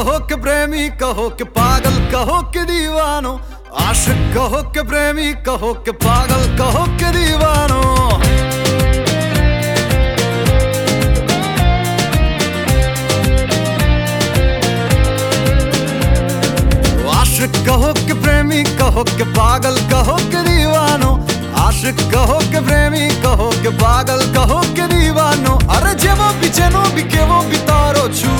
कहो कि प्रेमी, कहो कि पागल, कहो कि दीवानो। आशिक कहो कि प्रेमी, कहो कि पागल, कहो कि दीवानो। आशिक कहो कि प्रेमी, कहो कि पागल, कहो कि दीवानो। आशिक कहो कि प्रेमी, कहो कि पागल, कहो कि दीवानो। अरे जेवो बिचेनो भी केवो भी तारो छू।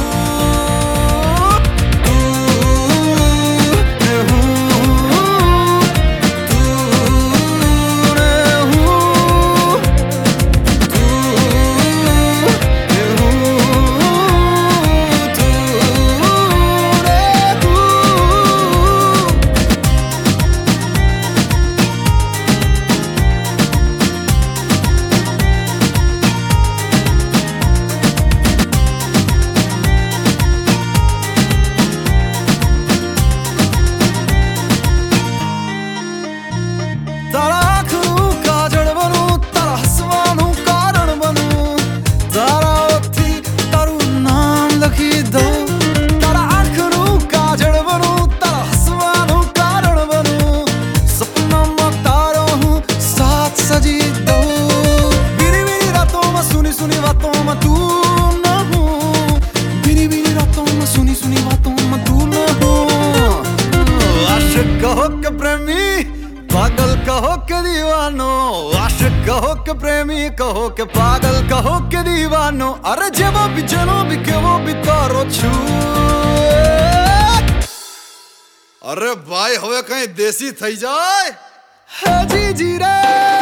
તારા આંખનું કાજળ બનું, તારા હસવાનું કારણ બનું, તારા ઓઠથી તારું નામ લખી દઉં. તારા આંખનું કાજળ બનું, તારા હસવાનું કારણ બનું, સપનામાં તારો હું સાથ સજી દઉં. બીરી બીરી રાતોમાં સુની સુની વાતોમાં તું ન હું. બીરી બીરી રાતોમાં સુની સુની વાતોમાં તું ન હું. આશિક કહો કે પ્રેમી, पागल कहो के दीवानो। आशिक कहो के प्रेमी, कहो के पागल, कहो के दीवानो। अरे जेवो भी जनो भी केवो भी तारो छू। अरे भाई हवे कहीं देसी थई जाए। है जी जी रे।